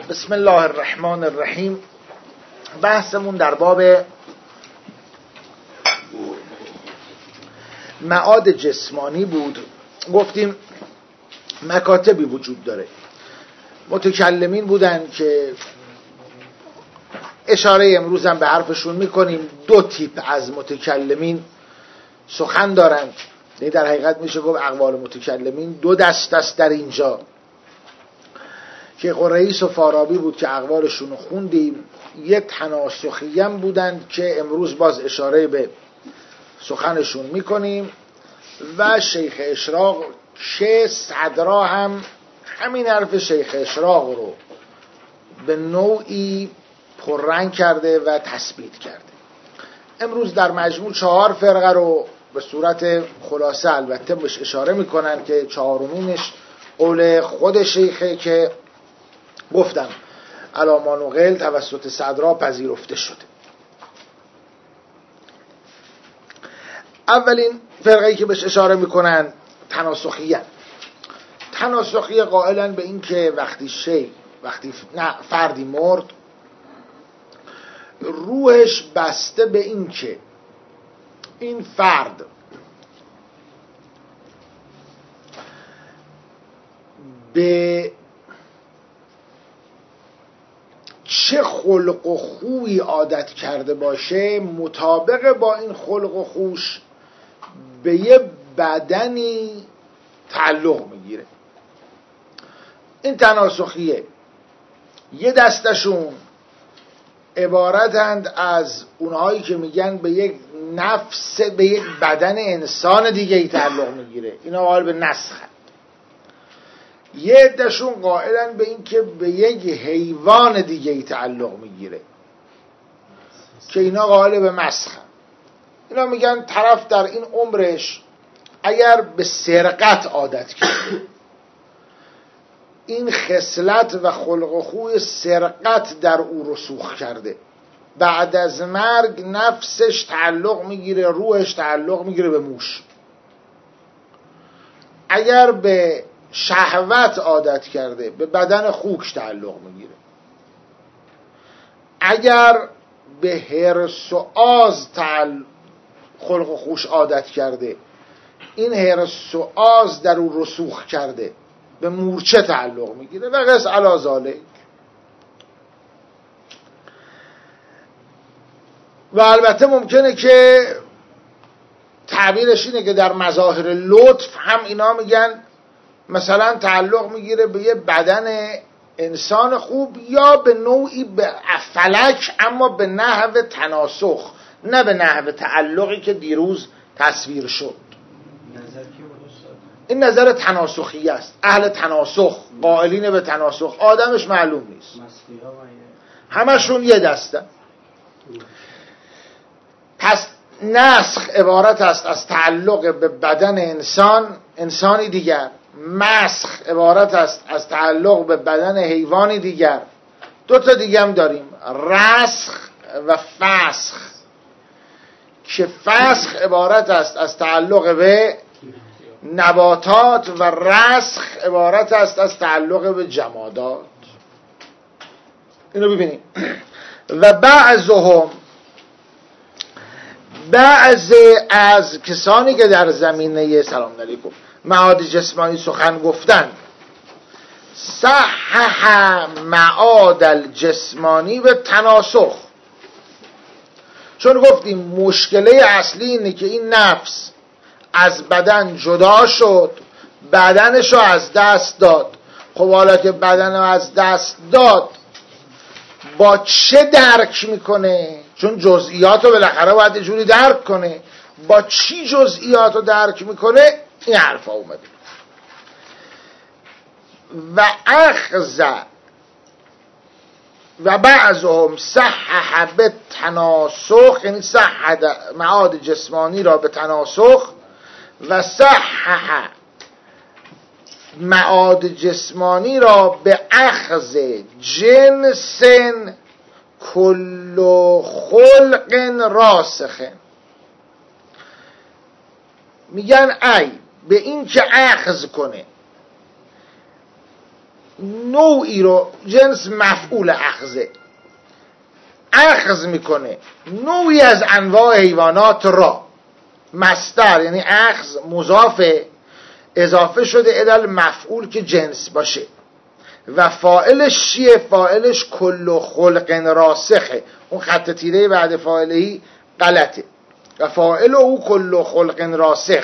بسم الله الرحمن الرحیم. بحثمون در باب معاد جسمانی بود. گفتیم مکاتبی وجود داره. متکلمین بودن که اشاره امروز هم به حرفشون میکنیم. دو تیپ از متکلمین سخن دارند. در حقیقت میشه گفت اقوال متکلمین دو دست است در اینجا، که رئیس و فارابی بود که اقوالشون رو خوندیم. یک تناسخی هم بودند که امروز باز اشاره به سخنشون میکنیم، و شیخ اشراق که صدرا هم همین حرف شیخ اشراق رو به نوعی پررنگ کرده و تثبیت کرده. امروز در مجموع 4 فرقه رو به صورت خلاصه البته بهش اشاره میکنن که چهارمینش قول خود شیخه که گفتم علاما نقل توسط صدرا پذیرفته شده. اولین فرقه‌ای که بهش اشاره میکنن تناسخیه. تناسخیه قائلن به این که وقتی فردی مرد، روحش بسته به این که این فرد به چه خلق و خویی عادت کرده باشه، مطابق با این خلق و خوش به یه بدنی تعلق میگیره. این تناسخیه. یه دستشون عبارتند از اونهایی که میگن به یک نفس، به یک بدن انسان دیگه ای تعلق میگیره، اینا قائل به نسخن. یه عده‌شون قائلن به این که به یک حیوان دیگه ای تعلق میگیره، که اینا قائل به مسخن. اینا میگن طرف در این عمرش اگر به سرقت عادت کرده، این خصلت و خلق و خوی سرقت در او رسوخ کرده، بعد از مرگ نفسش تعلق میگیره، روحش تعلق میگیره به موش. اگر به شهوت عادت کرده، به بدن خوک تعلق میگیره. اگر به حرص و آز خلق و خوش عادت کرده، این حرص و آز در او رسوخ کرده، به مورچه تعلق میگیره و قص علی ذالک. و البته ممکنه که تعبیرش اینه که در مظاهر لطف هم اینا میگن مثلا تعلق میگیره به یه بدن انسان خوب، یا به نوعی به فلک، اما به نحو تناسخ، نه به نحو تعلقی که دیروز تصویر شد. این نظر تناسخی است. اهل تناسخ قائلین به تناسخ. آدمش معلوم نیست، همشون یه دسته. پس نسخ عبارت است از تعلق به بدن انسانی دیگر. مسخ عبارت است از تعلق به بدن حیوانی دیگر. 2 تا دیگه هم داریم، رسخ و فسخ، که فسخ عبارت است از تعلق به نباتات و رسخ عبارت است از تعلق به جمادات. اینو ببینیم. و بعض از کسانی که در زمینه سلام علیکم معاد جسمانی سخن گفتن، صحح معاد الجسمانی به تناسخ. چون گفتیم مشکله اصلی اینه که این نفس از بدن جدا شد، بدنشو از دست داد. خب حالا که بدنو از دست داد، با چه درک میکنه؟ چون جزئیاتو بالاخره باید یه جوری درک کنه. با چی جزئیاتو درک میکنه؟ این حرفا اومده. و اخذ و بعضهم صحح به تناسخ، یعنی صحح معاد جسمانی را به تناسخ، و صحح معاد جسمانی را به اخذ جنس کل خلق راسخ. میگن ای به این که اخذ کنه نوعی رو، جنس مفعول اخذ میکنه نوعی از انواع حیوانات را. مصدر یعنی اخذ مضاف اضافه شده الی مفعول که جنس باشه و فاعلش چیه؟ فاعلش کل خلق راسخه. اون خط تیره بعد فاعلهی غلطه و فاعل او کل خلق راسخ،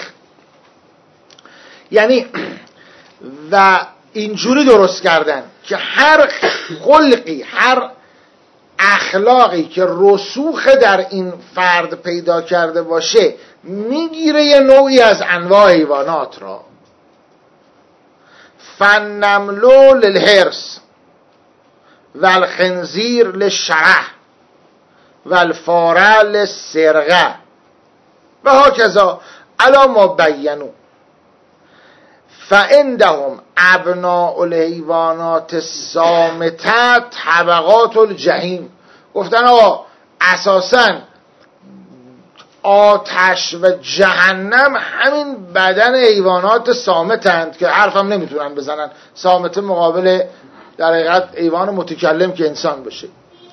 یعنی و اینجوری درست کردن که هر خلقی، هر اخلاقی که رسوخ در این فرد پیدا کرده باشه میگیره یه نوعی از انواع حیوانات را. فالنمل للحرث والخنزیر للشرع والفاره للسرقه و هکذا علی ما بینوا. فعندهم ابناء الحیوانات الصامته طبقات الجحیم. گفتن آقا اساساً آتش و جهنم همین بدن حیوانات صامتند که حرفم نمیتونن بزنن. صامت مقابل در حقیقت حیوان متکلم که انسان باشه.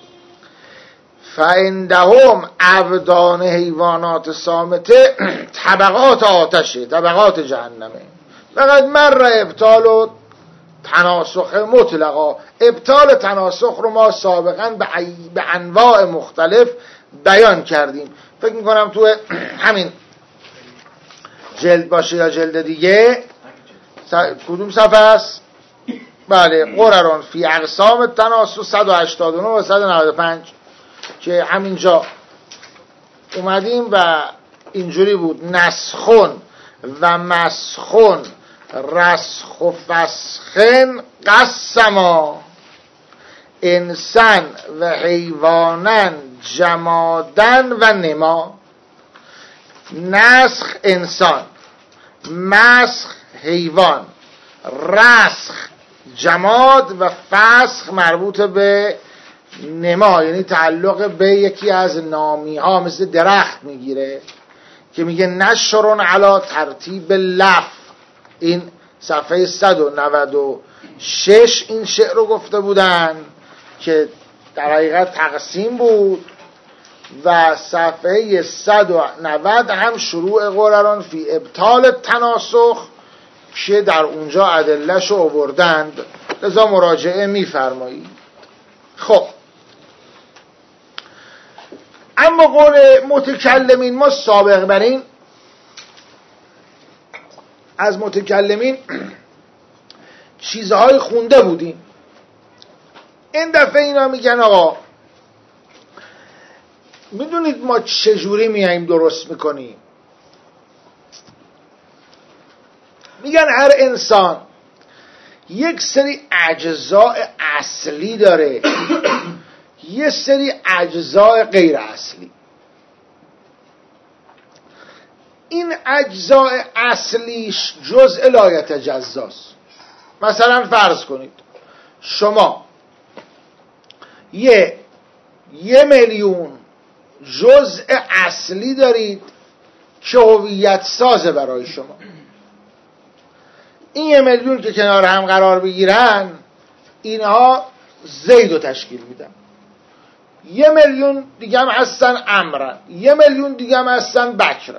فعندهم ابدان حیوانات صامته طبقات آتشه، طبقات جهنمه. فقط مر ابطال و تناسخ مطلقا. ابطال تناسخ رو ما سابقا به انواع مختلف بیان کردیم. فکر میکنم تو همین جلد باشه یا جلد دیگه. کدوم صفحه است؟ بله، قرران فی اقسام تناسخ 189 و 195 که همینجا اومدیم و اینجوری بود: نسخون و مسخون رسخ و فسخن قسما انسان و حیوانن جمادن و نما. نسخ انسان، مسخ حیوان، رسخ جماد و فسخ مربوط به نما، یعنی تعلق به یکی از نامی ها مثل درخت میگیره که میگه نشرون علی ترتیب لف. این صفحه 196 این شعر رو گفته بودن که در حقیقت تقسیم بود و صفحه 190 هم شروع قرران فی ابطال تناسخ که در اونجا ادله‌ش رو آوردند، لذا مراجعه میفرمایید. خب اما قول متکلمین، ما سابق بر این از متکلمین چیزهای خونده بودیم. این دفعه اینا میگن آقا میدونید ما چجوری میایم درست میکنیم؟ میگن هر انسان یک سری اجزاء اصلی داره یه سری اجزاء غیر اصلی. این اجزاء اصلیش جزء لا یتجزاست. مثلا فرض کنید شما یه میلیون جزء اصلی دارید که هویت سازه برای شما. این 1 میلیون که کنار هم قرار بگیرن اینها زید رو تشکیل میدن. 1 میلیون دیگه هم هستن عمرن، 1 میلیون دیگه هم هستن بکرن.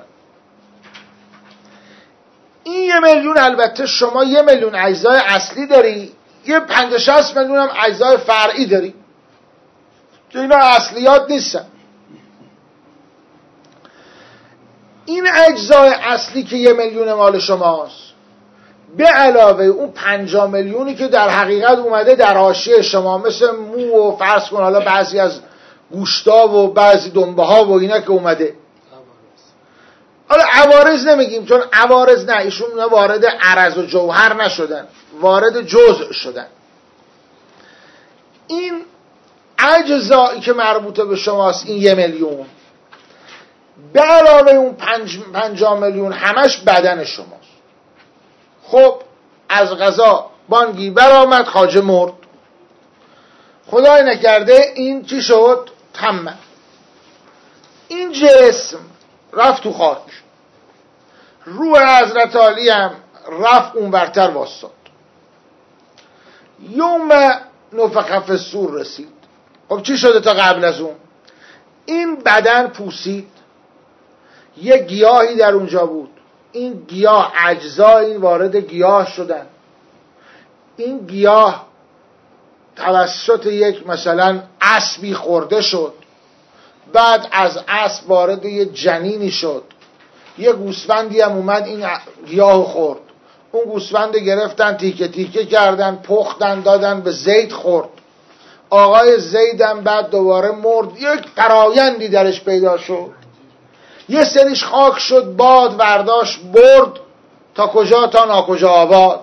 این 1 میلیون البته شما 1 میلیون اجزای اصلی داری، یه 50-60 میلیون هم اجزای فرعی داری که اینا اصلیات نیستن. این اجزای اصلی که 1 میلیون مال شماست به علاوه اون 50 میلیونی که در حقیقت اومده در حاشیه شما، مثل مو و فرض کن حالا بعضی از گوشتا و بعضی دنبه ها و اینا که اومده. حالا عوارض نمیگیم چون عوارض نه، ایشون وارد عرض و جوهر نشدن، وارد جزء شدن. این اجزایی که مربوطه به شماست این 1 میلیون به علاوه اون 50 میلیون همش بدن شماست. خب از قضا بانگی برآمد خواجه مرد، خدای نکرده این چی شد؟ تمه. این جسم رفت تو خاک، روح حضرت علی هم رفت اون برتر واسطاد. یوم نفخ فی الصور رسید. خب چی شده تا قبل از اون؟ این بدن پوسید، یه گیاهی در اونجا بود، این گیاه اجزا این وارد گیاه شدن، این گیاه توسط یک مثلا اسبی خورده شد، بعد از اسب وارد یه جنینی شد، یه گوسفندی هم اومد این گیاه خورد، اون گوسفند گرفتن تیکه تیکه کردن، پختن، دادن به زید خورد، آقای زیدم بعد دوباره مرد، یک فرایندی درش پیدا شد، یه سریش خاک شد، باد ورداش برد تا کجا؟ تا ناکجا آباد.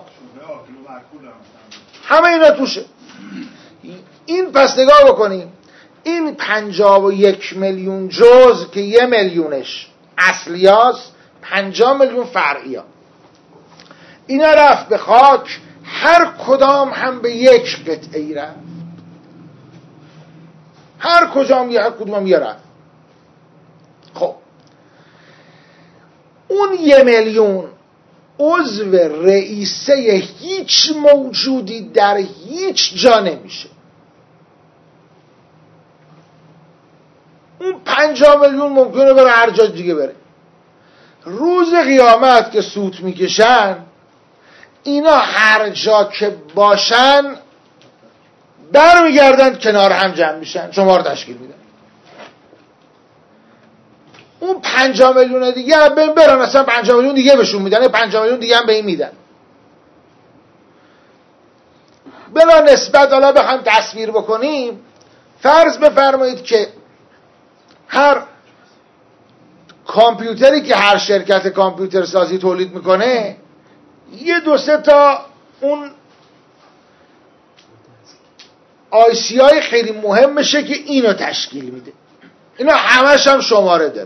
همه اینا توشه. این پس نگاه بکنیم، این 51 میلیون جزء که 1 میلیونش اصلیاست، 50 میلیون فرعیه، اینا رفت به خاک، هر کدام هم به یک قطعه رفت، هر کدوم یه رفت. خب اون 1 میلیون عضو رئیسه هیچ موجودی در هیچ جا نمیشه. اون 50 میلیون ممکنه بره هر جا دیگه بره. روز قیامت که سوت میکشن، اینا هر جا که باشن برمیگردن کنار هم جمع میشن، شما رو تشکیل میدن. اون 50 میلیون دیگه هم برن، اصلا 50 میلیون دیگه بهشون میدن، 50 میلیون دیگه هم به این میدن. بلا نسبت حالا بخوایم تصویر بکنیم، فرض بفرمایید که هر کامپیوتری که هر شرکت کامپیوتر سازی تولید میکنه، یه 2-3 تا اون آیسی های خیلی مهمشه که اینو تشکیل میده. اینا همش هم شماره داره.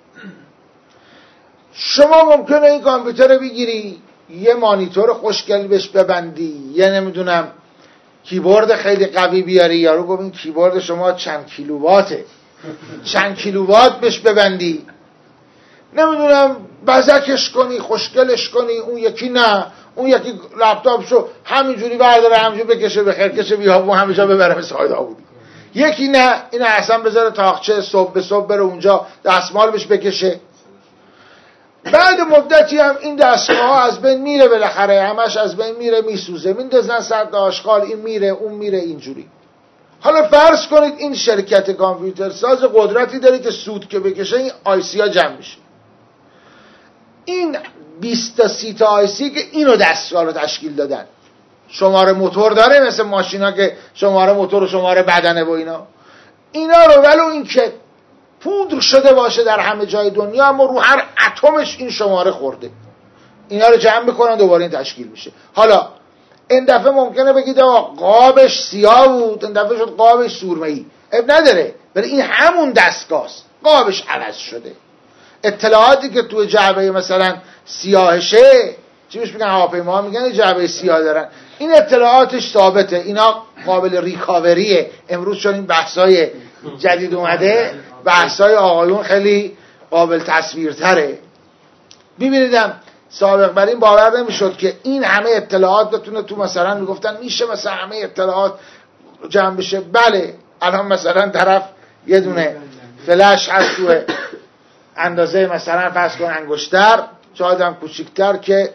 شما ممکنه این کامپیوتر رو بگیری، یه مانیتور خوشگل بهش ببندی، یه نمیدونم کیبورد خیلی قوی بیاری، یارو گفت این کیبورد شما چند کیلوواته، چند کیلووات بهش ببندی، نمیدونم بزکش کنی، خوشگلش کنی. اون یکی نه، اون یکی لپتاپشو همینجوری برداره، همینجوری بکشه به خرکشه بیابون همیشه ببره به ساید آبودی. یکی نه، این اصلا بذاره تاقچه صبح به صبح بره اونجا دستمال بهش بکشه. بعد مدتی هم این دستگاه ها از بین میره، بالاخره همش از بین میره، میسوزه، میندازن صد آشغال، این میره اون میره اینجوری. حالا فرض کنید این شرکت کامپیوتر ساز قدرتی داره که سود که بکشه این آیسی ها جمع میشه. این 20 تا 30 تا آیسی که اینو دستگاه رو تشکیل دادن، شماره موتور داره مثل ماشینا که شماره موتور و شماره بدنه و اینا رو ولو این که پودر شده باشه در همه جای دنیا، اما رو هر اتمش این شماره خورده، اینا رو جمع میکنن دوباره این تشکیل میشه. حالا این دفعه ممکنه بگید قابش سیاه بود، این دفعه شد قابش سرمه‌ای، اب نداره، ولی این همون دستگاهست، قابش عوض شده. اطلاعاتی که توی جعبه مثلا سیاهشه، چی بهش میگن، هواپیما میگن جعبه سیاه دارن، این اطلاعاتش ثابته، اینا قابل ریکاوریه. امروز چون این بحثای جدید اومده، بحثای آقایون خیلی قابل تصویرتره. ببینیدم سابق بر این باور نمیشد که این همه اطلاعات بتونه تو، مثلا میگفتن میشه مثلا همه اطلاعات جمع بشه. بله، الان مثلا طرف یه دونه فلش هست تو اندازه مثلا فرض کن انگشتر، شاید هم کوچیک‌تر، که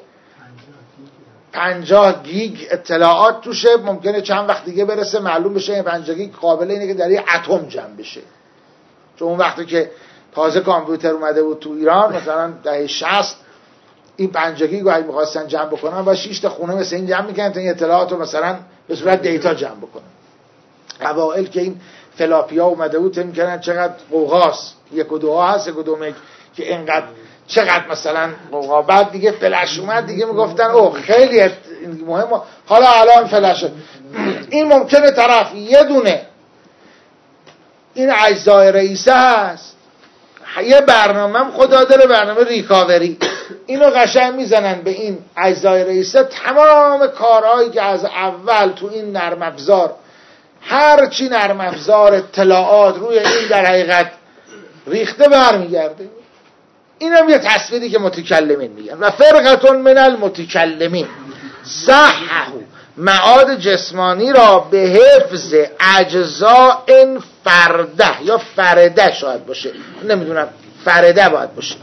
50 گیگ اطلاعات توشه، ممکنه چند وقت دیگه برسه معلوم بشه این 50 گیگ قابل اینه که در یه اتم جمع بشه. چون اون وقتی که تازه کامپیوتر اومده بود تو ایران، مثلا دهه 60، این 50 گیگ رو اگه می‌خواستن جمع بکنن با 6 تا خونه مثل این جمع می‌کردن تا این اطلاعات رو مثلا به صورت دیتا جمع بکنن. اوایل که این فلاپیا اومده بود فکر می‌کردن چقدر قوقاست، 1 و 2 هست، 1 و 2 مگ، که اینقدر چقدر مثلا قوقا. بعد دیگه فلش اومد دیگه میگفتن اوه خیلی مهمه. حالا الان فلشه، این ممکنه طرف یه دونه این اجزای رئیسه هست، یه برنامه هم خدا داره، برنامه ریکاوری، اینو قشنگ میزنن به این اجزای رئیسه، تمام کارهایی که از اول تو این نرم افزار، هر چی نرم افزار اطلاعات روی این در حقیقت ریخته برمیگرده. اینم یه تصویری که متکلمین میگن. و فرقتون من المتکلمین صححوا معاد جسمانی را به حفظ اجزاء فرده یا فرده شاید باشه، نمیدونم، فرده باید باشه،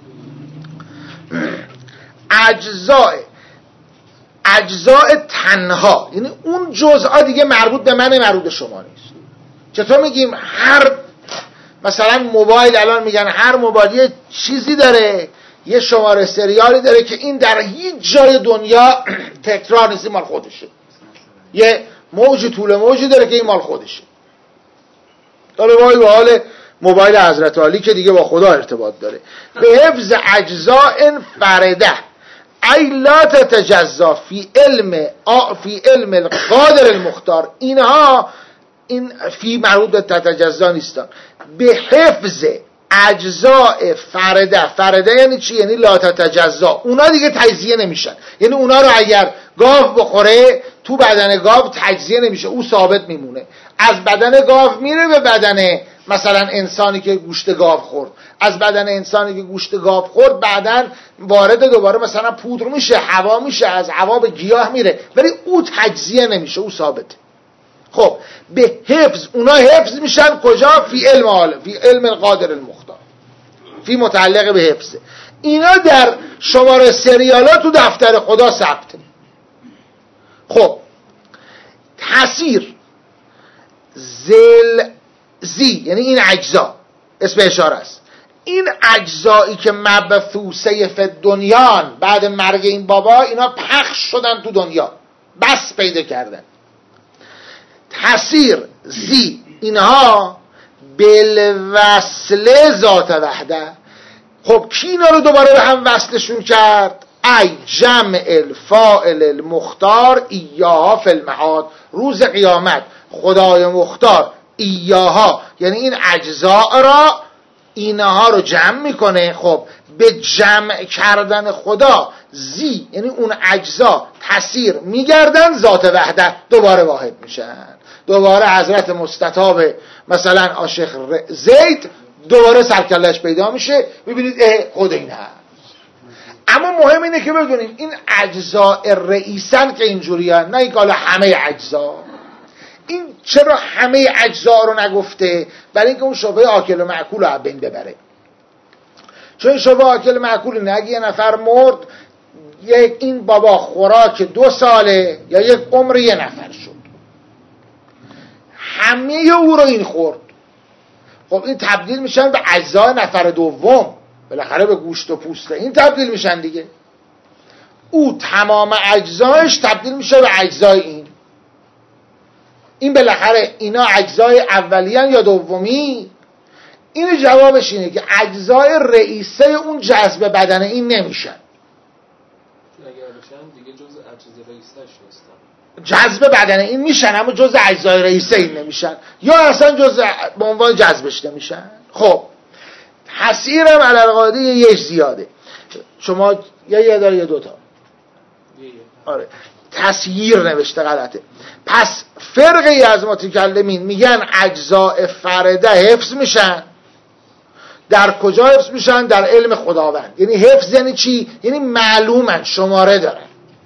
اجزاء تنها، یعنی اون جزءا دیگه مربوط به من، مربوط به شما نیست. چطور میگیم هر مثلا موبایل، الان میگن هر موبایل یه چیزی داره، یه شماره سریالی داره که این در هیچ جای دنیا تکرار نیست، مال خودشه. یه موج طول موجی داره که این مال خودشه. حالا وای به حال موبایل حضرت علی که دیگه با خدا ارتباط داره. به حفظ اجزاء فرده ای لا تتجزا فی علم القادر المختار. اینها این فی مربوط به تتجزا نیستن. به حفظ اجزاء فرده یعنی چی؟ یعنی لا تتجزا، اونا دیگه تجزیه نمیشن، یعنی اونا رو اگر گاو بخوره تو بدن گاو تجزیه نمیشه، او ثابت میمونه. از بدن گاو میره به بدن مثلا انسانی که گوشت گاو خورد، از بدن انسانی که گوشت گاو خورد بعداً وارد دوباره مثلا پودر میشه، هوا میشه، از هوا به گیاه میره، ولی او تجزیه نمیشه، او ثابته. خب به حفظ، اونا حفظ میشن کجا؟ فی علم القادر المختار، فی متعلق به حفظ. اینا در شماره سریالا تو دفتر خدا ثبته. خب تاثیر زی یعنی این اجزا، اسم اشاره است، این اجزایی که مبثوثه فی دنیان، بعد مرگ این بابا اینا پخش شدن تو دنیا، بس پیدا کردن. تاثیر زی اینها بالوصل ذات وحده. خب کی اینا رو دوباره به هم وصلشون کرد؟ ای جمع الفاعل المختار ایاها فی المعاد. روز قیامت خدای مختار ایاها یعنی این اجزاء را، اینها رو جمع میکنه. خب به جمع کردن خدا زی یعنی اون اجزا تاثیر میگردن ذات وحده، دوباره واحد میشن. دوباره حضرت مستطاب مثلا عاشق زید دوباره سرکلش پیدا میشه، ببینید خود این هست. اما مهم اینه که بدونیم این اجزاء رئیسن که اینجوری هست، نه اینکه حالا همه اجزا. این چرا همه اجزا رو نگفته؟ برای اینکه اون شبهه آکل و معکول رو بین ببره. چون این شبهه آکل و معکول نه، اگه یه نفر مرد، یک این بابا خوراک 2 ساله یا یک عمر یه نفر شد، همه او رو این خورد، خب این تبدیل میشن به اجزای نفر دوم، بالاخره به گوشت و پوسته این تبدیل میشن دیگه. او تمام اجزایش تبدیل میشه به اجزای این بالاخره اینا اجزای اولیان یا دومی. این جوابش اینه که اجزای رئیسه اون جذب بدن این نمیشن. اگر بشن دیگه جز اجزای رئیسه‌اش نیستن. جذب بدن این میشن اما جز اجزای رئیسه این نمیشن، یا اصلا جز به عنوان جذبش نمیشن. خب تاثیرم علی القاعده یه زیاده. شما یه داره یا 2 تا؟ آره تسییر نوشته غلطه. پس فرقی از متکلمین میگن اجزاء فرده حفظ میشن. در کجا حفظ میشن؟ در علم خداوند. یعنی حفظ یعنی چی؟ یعنی معلومن، شماره دارن،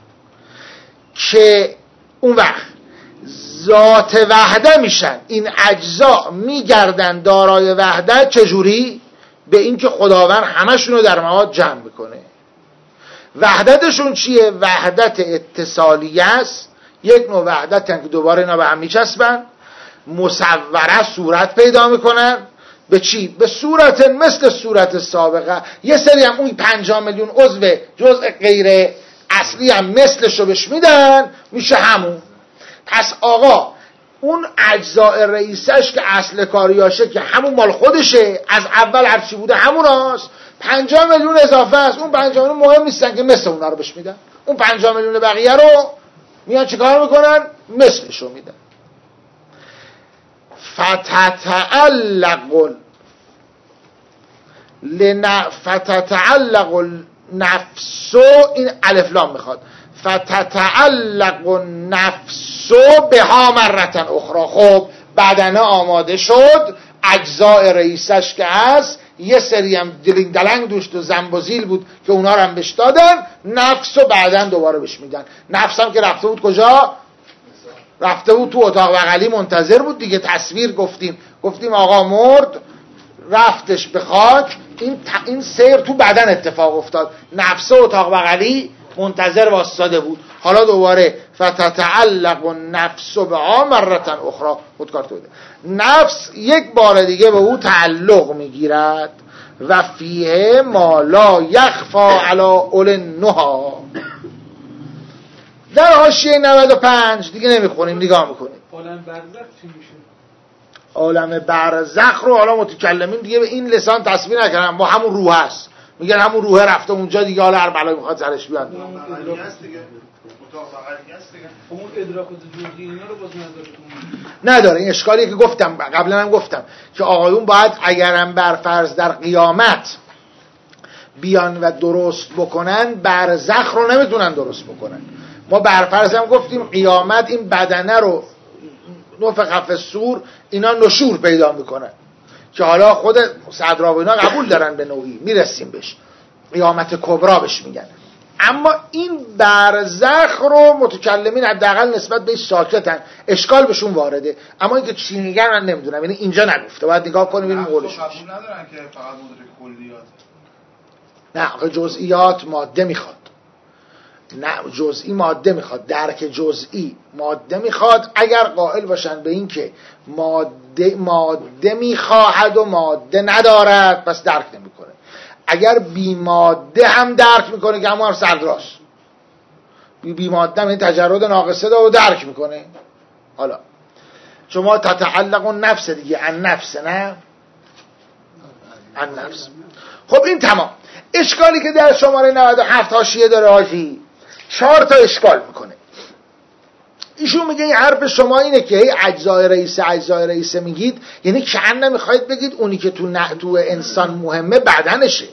که اون وقت ذات وحده میشن. این اجزا میگردن دارای وحده. چجوری؟ به این که خداوند همشون رو در مواد جمع میکنه. وحدتشون چیه؟ وحدت اتصالیه است. یک نوع وحدت که دوباره اینا به هم میچسبن، مصوره صورت پیدا میکنن. به چی؟ به صورت مثل صورت سابقه. یه سری هم اون 50 میلیون عضو جزء غیر اصلی هم مثلشو بهش میدن، میشه همون. پس آقا اون اجزاء رئیسش که اصل کاریاشه که همون مال خودشه، از اول هرچی بوده همون هست. 50 میلیون اضافه است، اون 50 میلیون مهم نیستن که مثل اونا رو بهش میدن. اون 50 میلیون بقیه رو میان چیکار میکنن؟ مثلشو میدن. فتتعلق النفس، این الف لام میخواد، فتتعلق النفس بها مرتن اخرى. خب بدنه آماده شد، اجزاء رئیسش که هست، یه سری هم دلنگ دلنگ دوشت و زنبازیل بود که اونا رو هم بهش دادن، نفس رو بعدن دوباره بهش میدن. نفس هم که رفته بود کجا؟ رفته بود تو اتاق بغلی منتظر بود دیگه. تصویر گفتیم آقا مرد رفتش به خاک، این سیر تو بدن اتفاق افتاد، نفس اتاق بغلی منتظر واسطاده بود. حالا دوباره فتتعلق النفس بها مرة اخرى، خودکار بوده، نفس یک بار دیگه به او تعلق میگیرد. و فیه ما لا یخفا علی اول النهی. در حاشیه 95 دیگه نمیخونیم، نگاه میکنیم. عالم برزخ چی میشه؟ عالم برزخ رو حالا متکلمین دیگه به این لسان تصویر نکردن، با همون روح هست، میگن همون روح رفته اونجا دیگه، حالا هر بلایی میخواد سرش بیاد. اون ادراک جزئی اینا رو باز نداره. این اشکالی که گفتم قبلا هم گفتم که آقایون باید اگرم بر فرض در قیامت بیان و درست بکنن، برزخ رو نمیتونن درست بکنن. ما بر فرض هم گفتیم قیامت این بدنه رو نفخ فی الصور اینا نشور پیدا میکنن که حالا خود صدرا و اینا قبول دارن، به نوعی میرسیم بهش، قیامت کبرا بهش میگن. اما این برزخ رو متکلمین حداقل نسبت بهش ساکتن، اشکال بهشون وارده. اما اینکه چی میگن من نمیدونم، یعنی اینجا نگفته، باید نگاه کنیم ببینیم قولش. قبول ندارن که فقط مدرک کلیات. نه، جزئیات ماده میخواد. نه، جزئی ماده میخواد، درک جزئی ماده میخواد. اگر قائل باشن به این که ماده میخواهد و ماده ندارد، پس درک نمیکنه. اگر بی ماده هم درک میکنه که همون هم سردراست، بی ماده هم این تجرد ناقصه داره و درک میکنه. حالا شما تتعلق النفس دیگه، النفس، نه النفس. خب این تمام. اشکالی که در شماره 97 حاشیه داره حاجی 4 تا اشکال میکنه. ایشون میگه این حرف شما اینه که اجزای رئیسه میگید، یعنی کأن نمیخواید بگید اونی که تو انسان مهمه بدنشه.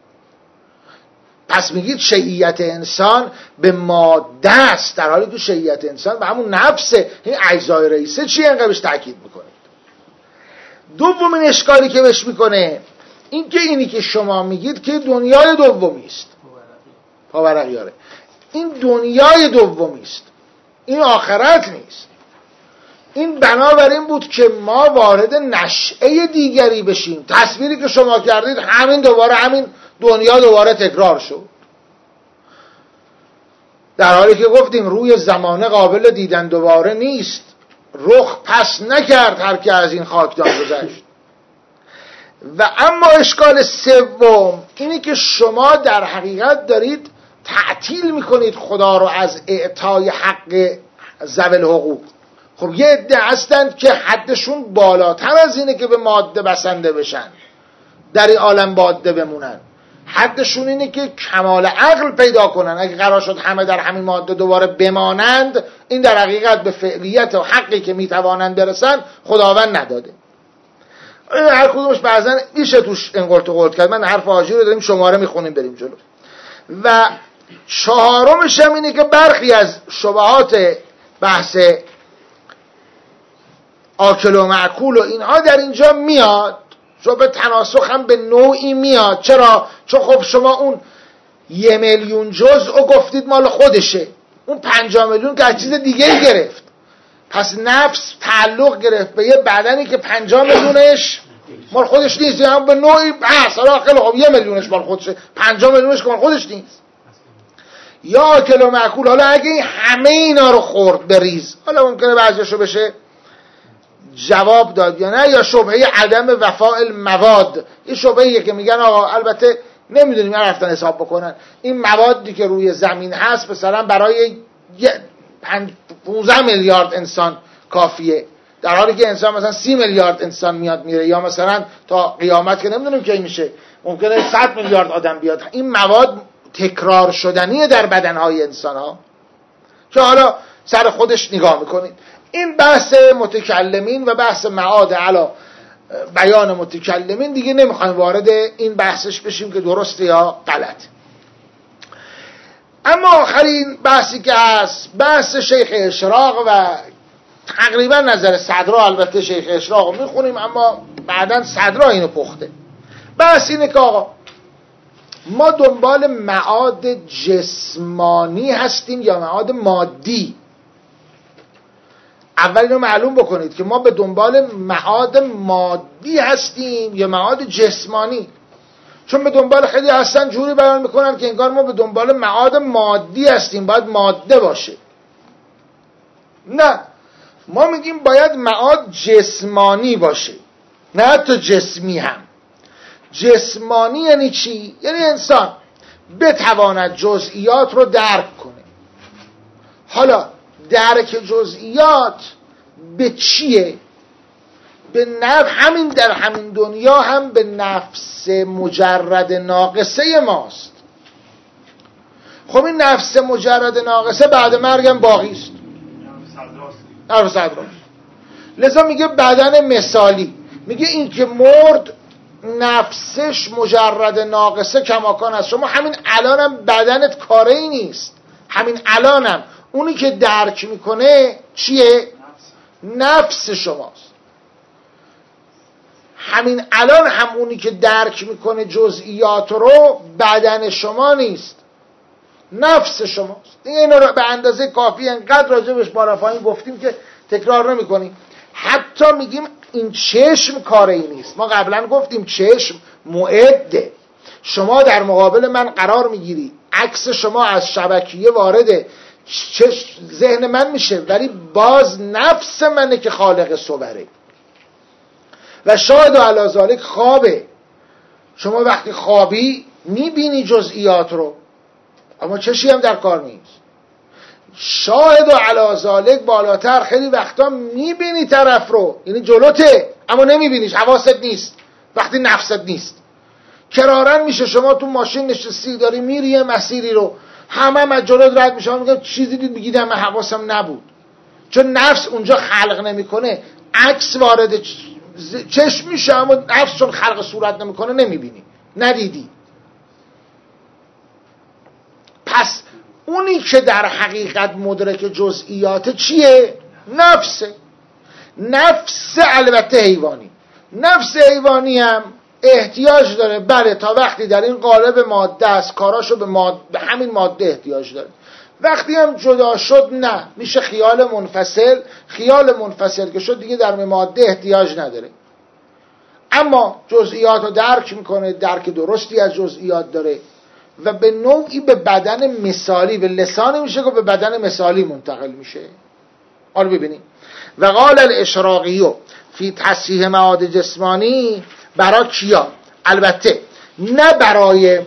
پس میگید شیعیت انسان به ماده است، در حالی که شیعیت انسان به همون نفسه. این اجزای رئیسه چی انقدر بهش تاکید میکنید؟ دومین اشکالی که بهش میکنه این که اینی که شما میگید که دنیای دومی است، پاورقیاره، این دنیای دومی است، این آخرت نیست. این بنابراین بود که ما وارد نشأه دیگری بشیم. تصویری که شما کردید همین دنیا دوباره تکرار شد، در حالی که گفتیم روی زمانه قابل دیدن دوباره نیست. رخ پس نکرد هر که از این خاکدان گذشت. و اما اشکال سوم اینی که شما در حقیقت دارید تعطیل میکنید خدا رو از اعطای حق ذوی الحقوق. خب یه عده هستند که حدشون بالاتر از اینه که به ماده بسنده بشن، در این عالم ماده بمونن. حدشون اینه که کمال عقل پیدا کنن. اگه قرار شد همه در همین ماده دوباره بمانند، این در حقیقت به فعلیت و حقی که میتوانند برسن خداوند نداده. هر کدومش بعضا میشه توش انقلت و قلت کرد. من حرف حاجی رو داریم شماره میخونیم بریم جلو. و چهارمش هم اینه که برخی از شبهات بحث آکل و معکول و اینها در اینجا میاد، شبه تناسخ هم به نوعی میاد. چرا؟ چون خب شما اون 1 میلیون جزء رو گفتید مال خودشه، اون 50 میلیون که از چیز دیگه گرفت. پس نفس تعلق گرفت به یه بدنی که 50 میلیونش مال خودش نیست. هم به نوعی بحث حالا خیلی خب 1 میلیونش مال خودشه، 50 میلیونش مال خودش نیست. یا آکل و معکول، حالا اگه همه اینا رو خورد بریز، حالا ممکنه بعضیشو بشه جواب داد یا نه. یا شبهه عدم وفاء المواد، این شبهه‌ایه که میگن آقا البته نمیدونیم رفتن حساب بکنن این موادی که روی زمین هست مثلا برای 15 میلیارد انسان کافیه، در حالی که انسان مثلا 30 میلیارد انسان میاد میره، یا مثلا تا قیامت که نمیدونیم کی میشه ممکنه 100 میلیارد آدم بیاد. این مواد تکرار شدنیه در بدنهای انسان ها که حالا سر خودش نگاه میکنید. این بحث متکلمین و بحث معاد علی بیان متکلمین دیگه نمیخوایم وارد این بحثش بشیم که درسته یا غلط. اما آخرین بحثی که هست بحث شیخ اشراق و تقریبا نظر صدرا. البته شیخ اشراق رو میخونیم اما بعداً صدرا اینو پخته. بحث اینه که آقا ما دنبال معاد جسمانی هستیم یا معاد مادی. اول اینو معلوم بکنید که ما به دنبال معاد مادی هستیم یا معاد جسمانی. چون به دنبال خیلی هستن جوری بیان میکنن که انگار ما به دنبال معاد مادی هستیم، باید ماده باشه. نه، ما میگیم باید معاد جسمانی باشه، نه حتی جسمی هم. جسمانی یعنی چی؟ یعنی انسان بتواند جزئیات رو درک کنه. حالا درک جزئیات به چیه؟ به همین در همین دنیا هم به نفس مجرد ناقصه ماست. خب این نفس مجرد ناقصه بعد مرگم باقی است. نفس صدراست. لذا میگه بدن مثالی، میگه این که مرد نفسش مجرد ناقصه کماکان است. شما همین الانم بدنت کاری نیست، همین الانم اونی که درک میکنه چیه؟ نفس شماست. همین الان هم اونی که درک میکنه جزئیات رو بدن شما نیست، نفس شماست. این رو به اندازه کافی انقدر راجبش بالا پایین گفتیم که تکرار نمی کنیم. حتی میگیم این چشم کاری نیست. ما قبلا گفتیم چشم معده. شما در مقابل من قرار میگیری، عکس شما از شبکیه وارده ذهن من میشه، ولی باز نفس منه که خالق صوره. و شاهد و علی ذالک خوابه. شما وقتی خوابی میبینی جزئیات رو، اما چشی هم در کار نیست. شاهد و علی ذالک بالاتر، خیلی وقتا میبینی طرف رو، یعنی جلوته اما نمیبینیش، حواست نیست وقتی نفست نیست. کرارن میشه شما تو ماشین نشستی داری میری یه مسیری رو، همه از جلوت رد میشن، میگم چیزی دید میگیدم من حواسم نبود. چون نفس اونجا خلق نمیکنه، عکس وارد چشم میشه، اما نفس چون خلق صورت نمیکنه نمیبینی، ندیدی. پس اونی که در حقیقت مدرک جزئیات چیه؟ نفسه. نفس البته حیوانی. نفس حیوانی هم احتیاج داره، بله، تا وقتی در این قالب ماده است کاراشو به همین ماده احتیاج داره. وقتی هم جدا شد نه، میشه خیال منفصل. خیال منفصل که شد دیگه در ماده احتیاج نداره، اما جزئیات رو درک میکنه، درک درستی از جزئیات داره و به نوعی به بدن مثالی، به لسان میشه که به بدن مثالی منتقل میشه. حالا ببینید، و قال الاشراقیو فی تصحیح معاد جسمانی، برای کیا؟ البته نه برای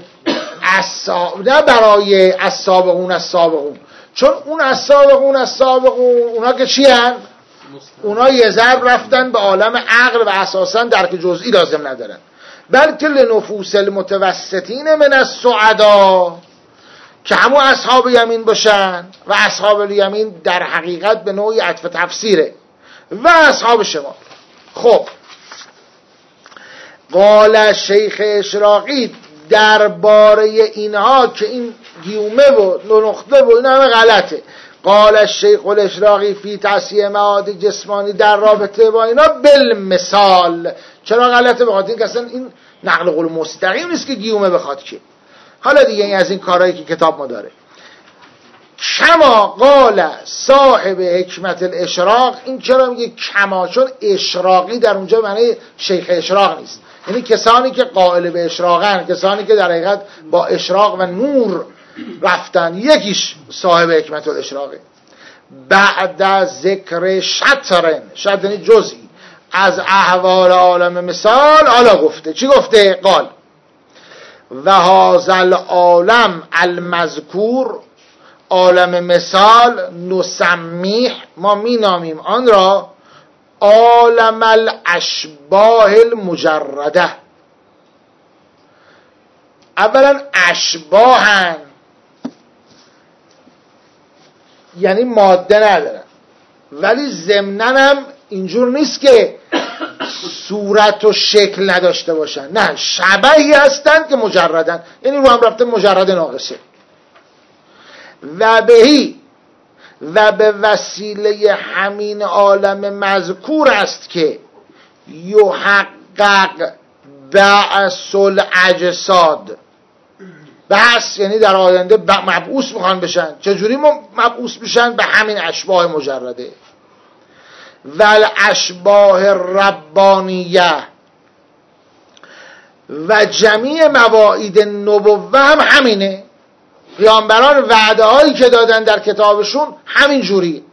السابقون، چون اون السابقون اونا که چی هن؟ اونا یه ضرب رفتن به عالم عقل و اساسا درک جزئی لازم ندارن. بلکه لنفوس المتوسطین من السعدا، که همون اصحاب یمین باشن، و اصحاب الیمین در حقیقت به نوعی عطف تفسیره، و اصحاب شمال. خب قال شیخ اشراقی درباره اینها که این گیومه و نقطه و این همه غلطه. قال الشیخ الاشراقی فی تصحیح معاد جسمانی، در رابطه با اینا بالمثال. چرا غلطه؟ بخاطر این که اصلا این نقل قول مستقیم نیست که گیومه بخواد که. حالا دیگه این از این کارهایی که کتاب ما داره. کما قال صاحب حکمت الاشراق. این چرا میگه کما؟ چون اشراقی در اونجا معنی شیخ اشراق نیست، یعنی کسانی که قائل به اشراقن، کسانی که در حقیقت با اشراق و نور رفتن. یکیش صاحب حکمت الاشراقه. بعد از ذکر شطرن، شطرن یعنی جزئی از احوال عالم مثال، حالا گفته چی گفته؟ قال و هذا العالم المذکور، عالم مثال، نسمیح، ما می نامیم آن را عالم الاشباه المجرده. اولا اشباهن یعنی ماده ندارن، ولی ضمناً هم اینجور نیست که صورت و شکل نداشته باشن، نه، شبهی هستن که مجردن، یعنی رو هم رفته مجرد ناقصه. و بهی، و به وسیله همین عالم مذکور است که یحقق بعث الاجساد. بعث یعنی در آینده مبعوث میخوان بشن. چجوری مبعوث بشن؟ به همین اشباه مجرده. و الاشباح ربانیه و جمیع مواعید نبوه هم همینه. پیامبران وعده هایی که دادن در کتابشون همین جوری.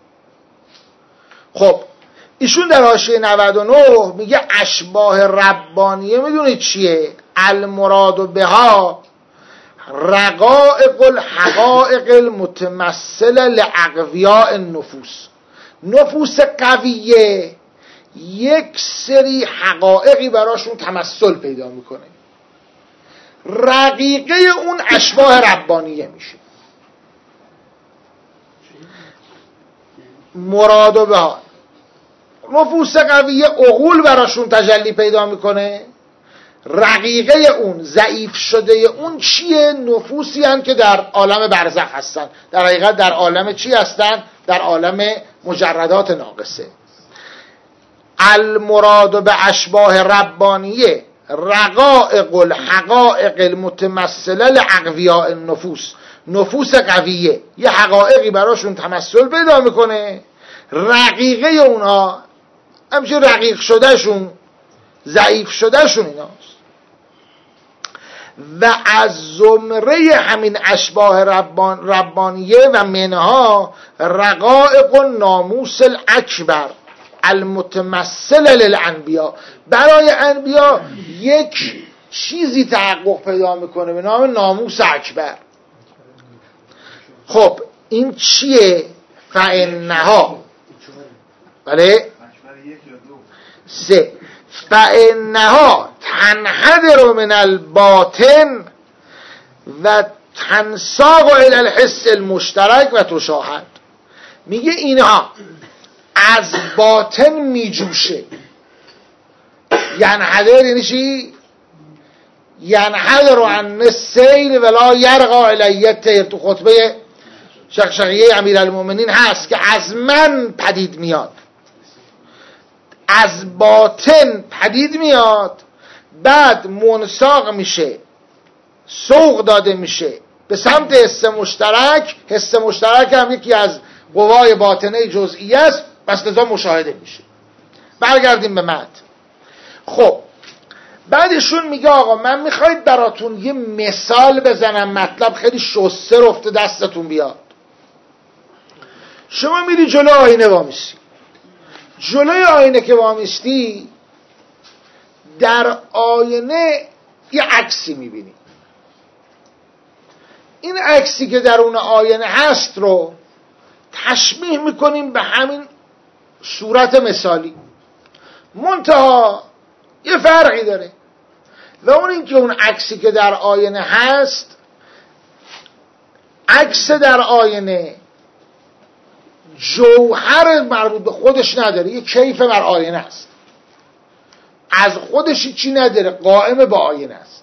خب ایشون در حاشیه 99 میگه اشباح ربانیه میدونید چیه؟ المراد بها رقائق الحقائق المتمثله لاقویاء النفوس. نفوس قویه یک سری حقایقی براشون تمثل پیدا میکنه، رقیقه اون اشباح ربانیه میشه. مراد بها نفوس قویه عقول براشون تجلی پیدا میکنه، رقیقه اون ضعیف شده اون چیه؟ نفوسی هستند که در عالم برزخ هستن، در حقیقت در عالم چی هستن؟ در عالم مجردات ناقصه. المراد به اشباح ربانیه رقائق الحقائق المتمثله لاقویاء النفوس. نفوس قویه یه حقایقی براشون تمثل پیدا میکنه، رقیقه اونها همچنین رقیق شدهشون ضعیف شدهشون ایناست. و از زمره همین اشباح ربانیه و منها رقائق الناموس الاکبر المتمثل للانبیا. برای انبیا یک چیزی تحقق پیدا میکنه به نام ناموس اکبر. خب این چیه؟ فانها بله 3 فانها تنحدر من الباطن و تنساق الى الحس المشترک و تشاهد. میگه اینها از باطن میجوشه. ینحدر یعنی چی؟ ینحدر عن السیل ولا یرقا الی الطیر. تو خطبه شقشقیه امیرالمومنین هست که از من پدید میاد، از باطن پدید میاد، بعد منساق میشه، سوق داده میشه به سمت حس مشترک. حس مشترک هم یکی از قوای باطنه جزئی است، پس لذا مشاهده میشه. برگردیم به متن. خب بعدشون میگه آقا من میخواید براتون یه مثال بزنم، مطلب خیلی شسته رفته دستتون بیاد. شما میری جلو آینه وامیستی، جلوی آینه که وامیستی در آینه یه عکسی میبینی. این عکسی که در اون آینه هست رو تشبیه میکنیم به همین صورت مثالی، منتها یه فرقی داره و اون این که اون عکسی که در آینه هست، عکس در آینه جوهر مربوط به خودش نداره، یه کیف بر آینه است، از خودش چی نداره، قائم با آینه است.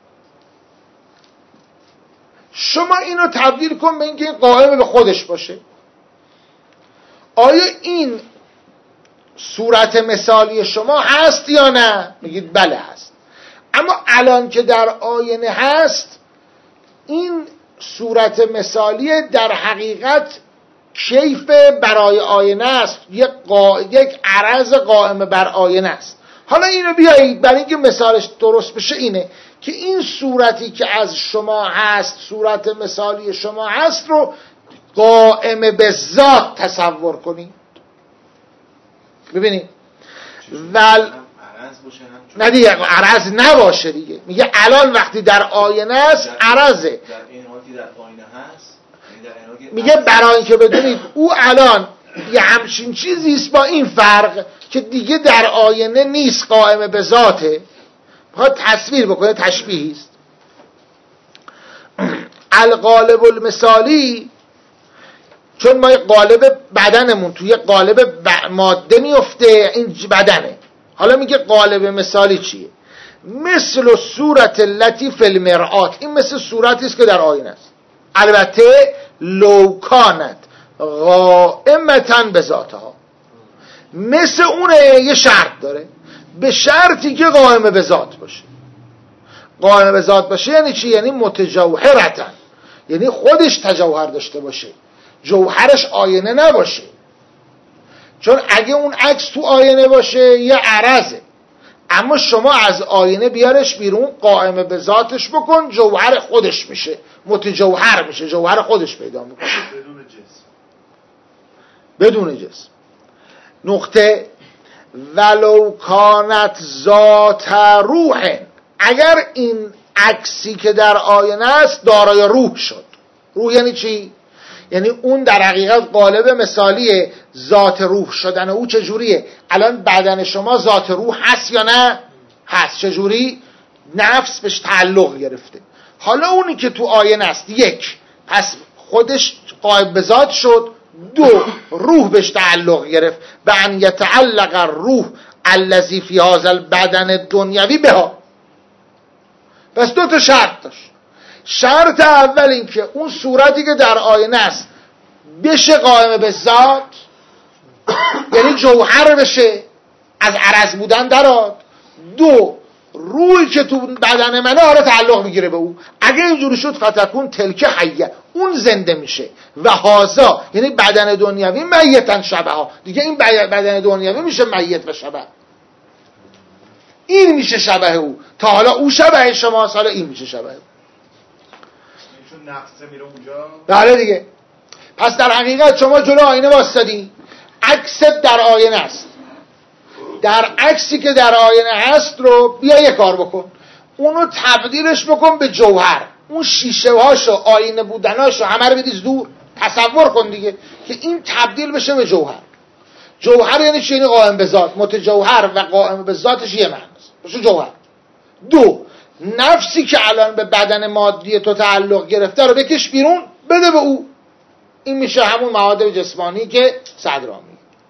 شما اینو تبدیل کن به اینکه قائم به خودش باشه. آیا این صورت مثالی شما هست یا نه؟ میگید بله هست. اما الان که در آینه هست، این صورت مثالی در حقیقت کیف برای آینه است، یک عرض قائم بر آینه است. حالا اینو بیایید برای اینکه مثالش درست بشه اینه که این صورتی که از شما هست، صورت مثالی شما هست رو قائم به ذات تصور کنید. ببینید نه دیگه عرض نباشه دیگه. میگه الان وقتی در آینه است عرضه، میگه برای اینکه بدونید او الان یه همچین چیزی است با این فرق که دیگه در آینه نیست، قائم به ذاته. میخواد تصویر بکنه، تشبیه است. القالب المثالی، چون ما قالب بدنمون توی قالب ماده میفته، این بدنه. حالا میگه قالب مثالی چیه؟ مثل صورت لطیف المرآت. این مثل صورتی است که در آینه است، البته لو کانت قائمتاً به ذاتها. مثل اونه، یه شرط داره، به شرطی که قائم به ذات باشه. قائم به ذات باشه یعنی چی؟ یعنی متجوهرتاً، یعنی خودش تجوهر داشته باشه، جوهرش آینه نباشه. چون اگه اون عکس تو آینه باشه یه عرضه، اما شما از آینه بیارش بیرون، قائم به ذاتش بکن، جوهر خودش میشه، متجوهر میشه، جوهر خودش پیدا میکنه بدون جسم. نقطه ولو کانت ذات روح، اگر این عکسی که در آینه است دارای روح شد. روح یعنی چی؟ یعنی اون در حقیقت قالب مثالیه. ذات روح شدن او چجوریه؟ الان بدن شما ذات روح هست یا نه؟ هست. چجوری؟ نفس بهش تعلق گرفته. حالا اونی که تو آینه است، یک، پس خودش قائم به ذات شد. دو، روح بهش تعلق گرفت. به ان یتعلق الروح الذی فی هذا البدن دنیوی بها. پس دو تا شرط داشت. شرط اول این که اون صورتی که در آینه است بشه قائم به ذات، یعنی جوهر بشه، از عرض بودن دراد. دو، روحی که تو بدن منه آره تعلق میگیره به او. اگه اینجوری شد فتکون تلک حیه، اون زنده میشه. و هازا یعنی بدن دنیوی میتن شبه ها، دیگه این بدن دنیوی میشه میت و شبه، این میشه شبه او. تا حالا او شبه شماست، حالا این میشه شبه او. چون نقصه میره اونجا. بله دیگه. پس در حقیقت شما جلو آینه واسطادی، عکست در آینه است. در عکسی که در آینه هست رو بیا یه کار بکن، اونو تبدیلش بکن به جوهر. اون شیشه هاشو، آینه بودناشو همه رو بدیز دور. تصور کن دیگه که این تبدیل بشه به جوهر. جوهر یعنی چی؟ یعنی قائم به ذات. متجوهر و قائم به ذاتش یه معنی است، بشه جوهر. دو، نفسی که الان به بدن مادی تو تعلق گرفته رو بکش بیرون، بده به او. این میشه همون مواد جسمانی که صدرامی.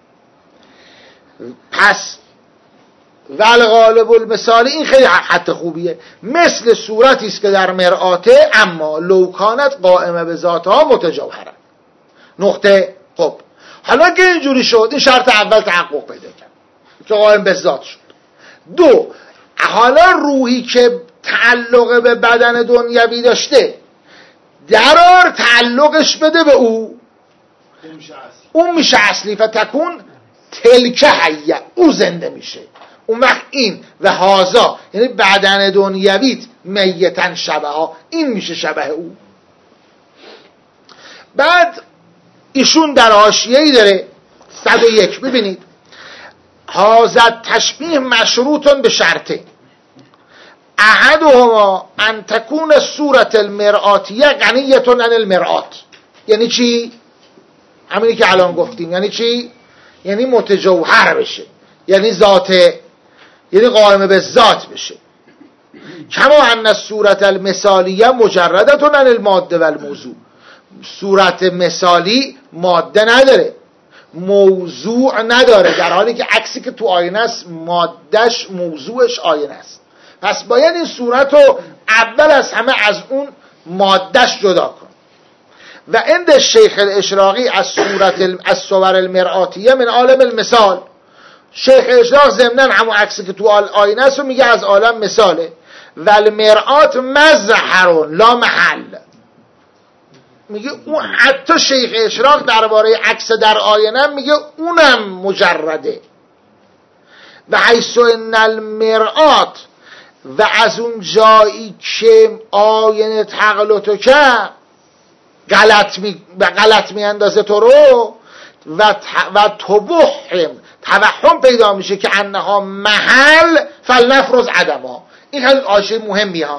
پس والغالب المثالی، این خیلی حد خوبیه، مثل صورتی است که در مرآته اما لو کانت قائمه به ذاتها متجوهره. نقطه. خب حالا که اینجوری شد، این شرط اول تحقق پیدا کرد که قائم به ذات شد. دو، حالا روحی که تعلق به بدن دنیوی داشته درار تعلقش بده به او، اون میشه اصلی. فتکون تلک حیه، او زنده میشه. اون وقت این و هازا یعنی بدن دنیویت میتن شبه ها، این میشه شبه او. بعد ایشون در حاشیه‌ای داره 101، ببینید هازا تشبیه مشروطن به شرطه احدهما ان تکون صورت المرآتیه غنیتون عن المرآت. یعنی چی؟ همینی که الان گفتیم. یعنی چی؟ یعنی متجوهر بشه، یعنی ذات، یعنی قائم به ذات بشه. کما ان صورت المثالیه مجردتون عن الماده و الموضوع. صورت مثالی ماده نداره، موضوع نداره، در حالی که عکسی که تو آینه است مادهش، موضوعش آینه است. پس باید این صورت رو اول از همه از اون مادهش جدا کن. و عند شیخ الاشراقی از صور المرآتیه من عالم المثال. شیخ اشراق ضمناً همون عکسی که تو آینه است رو میگه از عالم مثاله. و المرآت مظهر لا محل. میگه اون، حتی شیخ اشراق درباره عکس در آینه میگه اونم مجرده. و حیث ان المرآت، و از اون جایی که آینه تغلطو که غلط میاندازه تو رو و توهم پیدا میشه که انها محل فلنفرض عدمها. این خیلی آشی مهمی ها.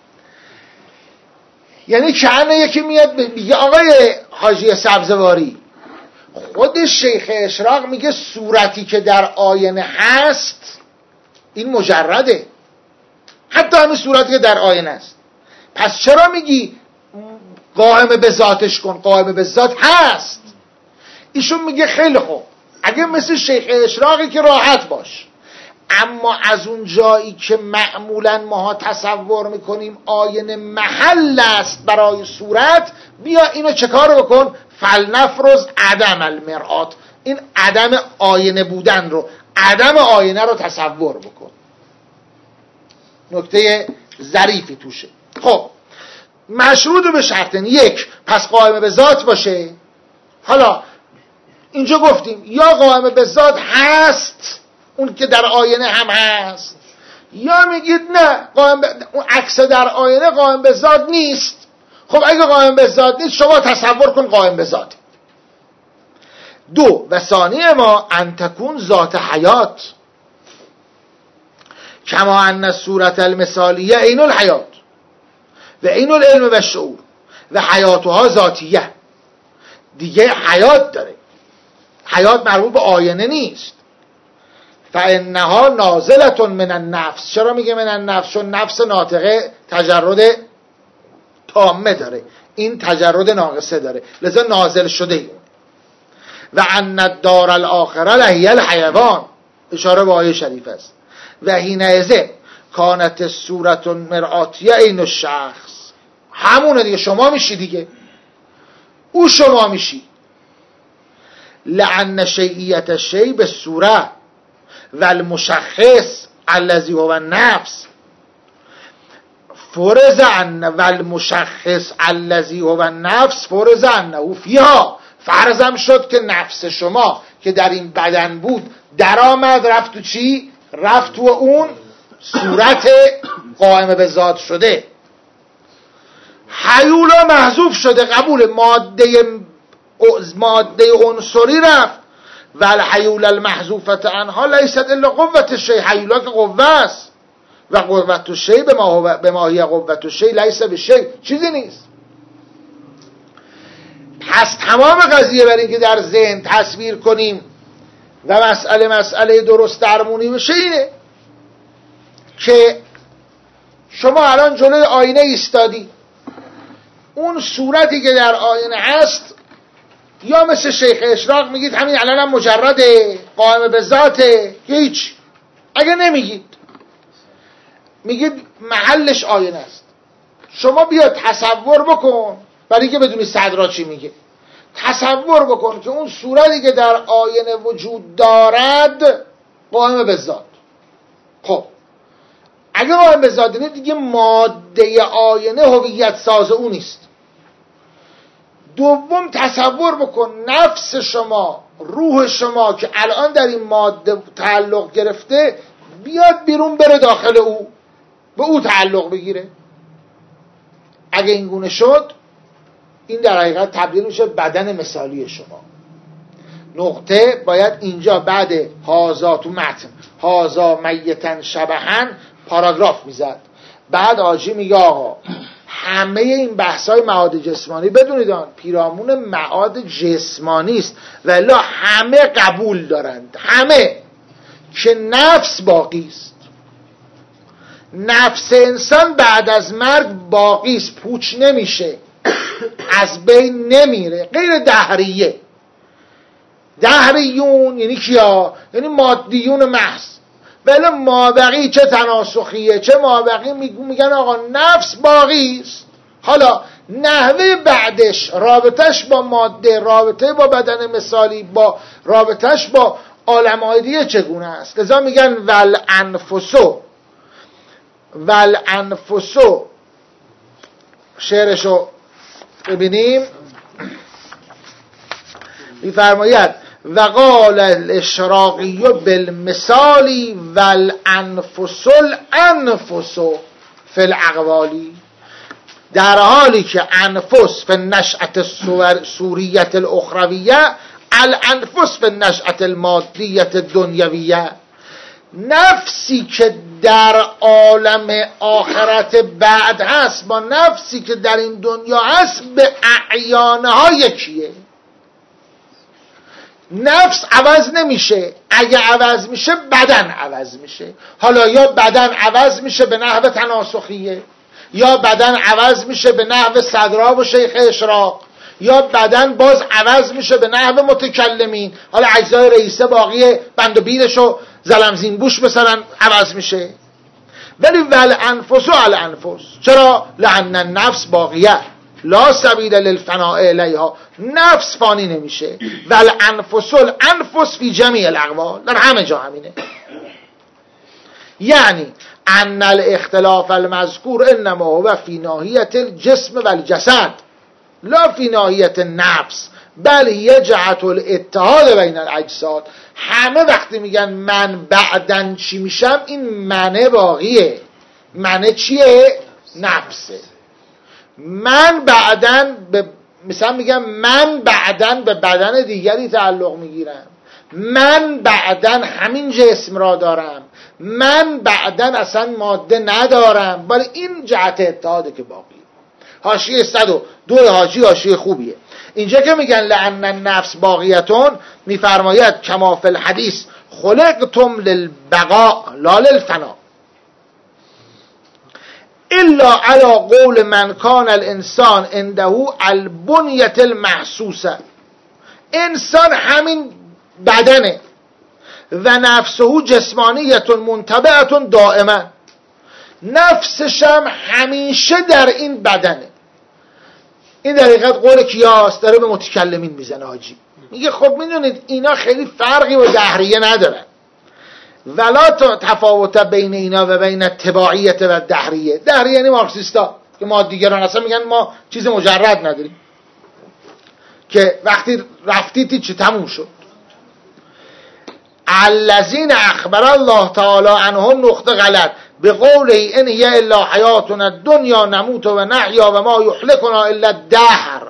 یعنی که یکی میاد میگه آقای حاجی سبزواری، خود شیخ اشراق میگه صورتی که در آینه هست این مجرده، حتی همین صورتی که در آینه است. پس چرا میگی قائم به ذاتش کن؟ قائم به ذات هست. ایشون میگه خیلی خوب، اگه مثل شیخ اشراقی که راحت باش، اما از اون جایی که معمولا ماها تصور میکنیم آینه محل است برای صورت، بیا اینو چه کار بکن؟ فلنفرض عدم المرآت، این عدم آینه بودن رو، عدم آینه رو تصور بکن. نکته ظریفی توشه. خب مشروط به شرطن، یک، پس قائم به ذات باشه. حالا اینجا گفتیم یا قائم به ذات هست، اون که در آینه هم هست، یا میگید نه اون عکس در آینه قائم به ذات نیست. خب اگه قائم به ذات نیست شما تصور کن قائم به ذات. دو و ثانی ما ان تکون ذات حیات کما ان صورت المثالیه عین الحیات و عین العلم و الشعور و حیاتها ذاتیه، دیگه حیات داره، حیات مربوط به آینه نیست. فانها نازلة من النفس. چرا میگه من النفس؟ چون نفس ناطقه تجرد تامه داره، این تجرد ناقصه داره، لذا نازل شده اون. و ان الدار الاخره لهی الحیوان، اشاره به آیه شریف است. و حینئذ کانت الصورة المرآتیه عین الشخص، همونه دیگه، شما میشی دیگه، او شما میشی. لأن شیعیت الشیء بالصوره و المشخص الذی هو النفس فرض ان و المشخص الذی هو النفس فرض انه فیها، فرضم شد که نفس شما که در این بدن بود درآمد رفت تو چی؟ رفت تو اون صورت قائم به ذات شده. حیولا محذوف شده، قبول، ماده عنصری رفت. و الحیول المحذوفه عنها لیست الا قوت الشیء، حیولا که قوه است و قوت الشیء به ما هی قوت الشیء لیس بشیء، چیزی نیست. پس تمام قضیه برای اینکه در ذهن تصویر کنیم و مسئله درست درمونی بشه اینه که شما الان جلوی آینه ایستادی، اون صورتی که در آینه هست یا مثل شیخ اشراق میگید همین الان هم مجرده، قائم به ذاته، هیچ. اگه نمیگید، میگید محلش آینه است، شما بیا تصور بکن، برای که بدونی صدرا چی میگه، تصور بکن که اون صورتی که در آینه وجود دارد قائم به ذات. خب اگه قائم به ذات نیست دیگه ماده آینه هویت ساز اون نیست. دوم تصور بکن نفس شما، روح شما که الان در این ماده تعلق گرفته بیاد بیرون بره داخل او، به او تعلق بگیره. اگه این گونه شد این در حقیقت تبدیل میشه بدن مثالی شما. نقطه باید اینجا بعد هازا تو متن هازا میتن شبهن پاراگراف میزد. بعد آجی میگه آقا همه این بحثای معاد جسمانی بدونید پیرامون معاد جسمانی است، ولی همه قبول دارند، همه، که نفس باقی است. نفس انسان بعد از مرگ باقی است، پوچ نمیشه، از بین نمیره، غیر دهریه. دهریون یعنی کیا؟ یعنی مادیون محض. ولی مابقی چه تناسخیه چه مابقی میگن آقا نفس باقی است. حالا نحوه بعدش، رابطش با ماده، رابطه با بدن مثالی، با رابطش با عالم آیدیه چگونه است؟ لذا میگن والانفسو شعرشو ببینیم، میفرماید وقال الاشراقی بالمثالی والانفس الانفس فی الاقوالی، در حالی که انفس فی نشأت سوریت الاخرویه الانفس فی نشأت المادیت دنیویه. نفسی که در عالم آخرت بعد هست با نفسی که در این دنیا هست به اعیانه ها یکیه. نفس عوض نمیشه، اگه عوض میشه بدن عوض میشه. حالا یا بدن عوض میشه به نحو تناسخیه، یا بدن عوض میشه به نحو صدرا و شیخ اشراق، یا بدن باز عوض میشه به نحو متکلمین. حالا اجزای رئیسه باقیه، بند و بیرش و زلمزین بوش مثلا عوض میشه. ولی والانفس الانفس، چرا؟ لأن النفس باقیه لا سبیل للفناء الیها، نفس فانی نمیشه. والانفس الانفس فی جمیع الاقوال، در همه جا همینه. یعنی ان الاختلاف المذکور انما هو فی ناحیت الجسم والجسد لا فی ناحیت النفس، بل یه جهت الاتحاد بین الاجساد. همه وقتی میگن من بعدن چی میشم، این منه باقیه. منه چیه؟ نفسه. من بعدن مثلا میگم من بعدن به بدن دیگری تعلق میگیرم، من بعدن همین جسم را دارم، من بعدن اصلا ماده ندارم. ولی این جهت اتحاده که باقیه. حاشیه 102 حاشیه خوبیه. اینجا که میگن لأن النفس باقیتون، میفرماید کما فی الحدیث خلقتم للبقاء لا للفنا الا على قول من کان الانسان عنده البنیة المحسوسه. انسان همین بدنه و نفسه جسمانیت منتبعه دائما، نفسش هم همیشه در این بدنه. این در حقیقت قول کیاست؟ داره به متکلمین میزنه حاجی. میگه خب میدونید اینا خیلی فرقی با دهریه ندارن، ولا تفاوت بین اینا و بین تباعیت و دهریه. دهریه یعنی مارکسیستا که مادیگران اصلا میگن ما چیز مجرد نداریم، که وقتی رفتید چی تموم شد. الذین اخبر الله تعالی عنهم نقطه غلط به قوله ان هی الا حیاتنا الدنیا نموت و نحیا و ما یهلکنا الا الدهر.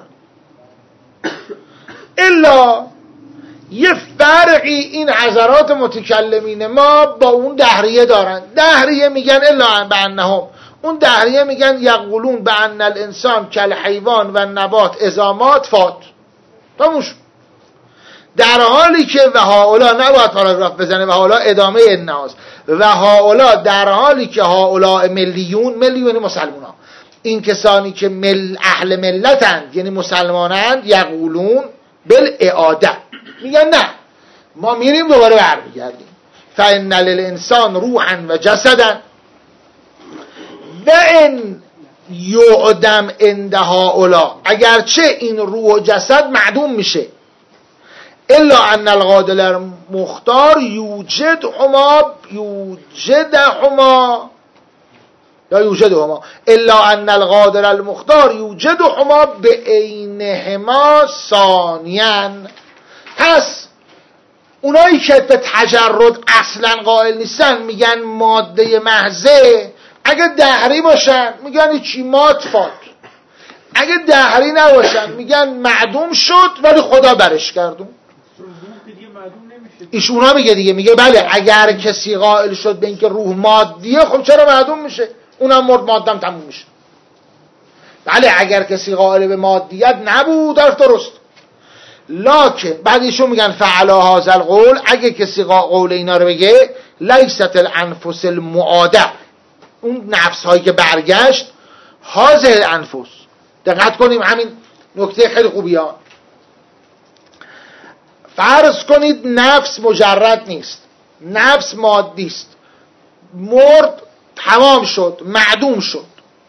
الا یه فرقی این حضرات متکلمین ما با اون دهریه دارن. دهریه میگن الا بانهم، اون دهریه میگن یقولون بان الانسان کالحیوان و نبات اذا مات فات. تموش. در حالی که و هاولا نباید پاراگراف بزنه، و هاولا ادامه الناس، و هاولا در حالی که هاولا ملیون مسلمان ها، این کسانی که اهل ملتند یعنی مسلمانند، یقولون بالاعاده، میگن نه ما میریم دوباره برمیگردیم. فان للانسان روحا و جسدا و ان یعدم عند هاولا، اگرچه این روح و جسد معدوم میشه، الا ان القادر المختار یوجدهما الا ان القادر المختار یوجدهما بعینهما ثانیا. پس اونایی که به تجرد اصلا قائل نیستن میگن ماده محضه. اگه دهری باشن میگن چی مات فات، اگه دهری نباشن میگن معدوم شد ولی خدا برش کردون. ایشونا میگه دیگه، میگه بله اگر کسی قائل شد به اینکه روح مادیه، خب چرا معدوم میشه؟ اونم مرد، مادم تموم میشه. بله اگر کسی قائل به مادیت نبود، حرف درست. لکن بعد ایشون میگن فعلا هذا القول، اگه کسی قول اینا رو بگه، لیست الانفس المعاده، اون نفس هایی که برگشت، هذه الانفس. دقت کنیم همین نکته خیلی خوبی ها. فرض کنید نفس مجرد نیست، نفس مادی است، مرد، تمام شد، معدوم شد،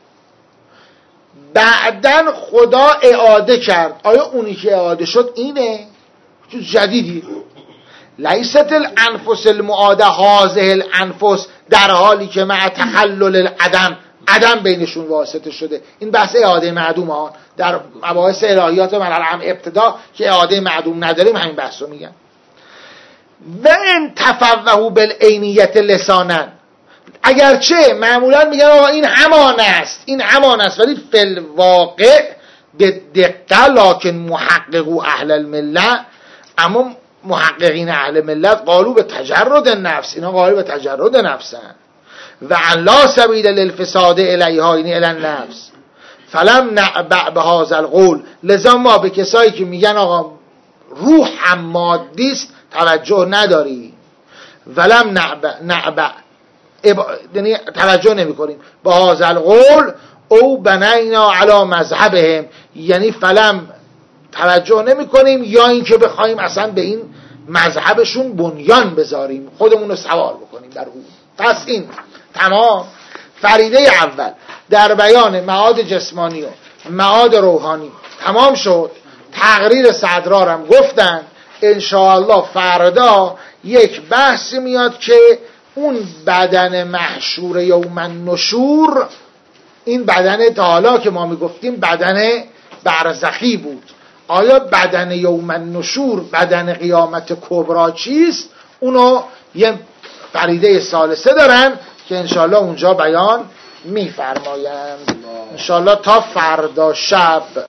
بعدن خدا اعاده کرد. آیا اونی که اعاده شد اینه؟ چیز جدیدی. لیست الانفس المعاده هذه الانفس، در حالی که مع تحلل العدم، عدم بینشون واسطه شده. این بحث اعاده معدوم ها در مباحث الهیات مرحله هم ابتدا که اعاده معدوم نداریم همین بحث رو میگن. و ان تفوهوا بالعینیت لسانا، اگرچه معمولا میگن آقا این همان است، این همان است، ولی فی الواقع به دقت لکن محققو اهل المله، اما محققین اهل ملت قالوا به تجرد نفس، اینا قالوا به تجرد نفسن و ان لا سبیل للفساد الیها، یعنی الی النفس. فلم نعبع به هذا القول، لذا ما به کسایی که میگن آقا روح هم مادی است توجه نداری. ولم نعبع یعنی توجه نمی کنیم با هذا القول او بنینا علی مذهبهم، یعنی فلم توجه نمی کنیم یا اینکه بخوایم اصلا به این مذهبشون بنیان بذاریم، خودمون رو سوار بکنیم در اون. پس این تمام فریده اول در بیان معاد جسمانی و معاد روحانی تمام شد. تقریر صدرارم گفتن انشاءالله فردا یک بحثی میاد که اون بدن محشور یوم النشور، این بدن تا حالا که ما میگفتیم بدن برزخی بود، آیا بدن یوم النشور، بدن قیامت کبرا چیست؟ اونو یه فریده ثالثه دارن که انشاءالله اونجا بیان میفرمایند. انشاءالله تا فردا شب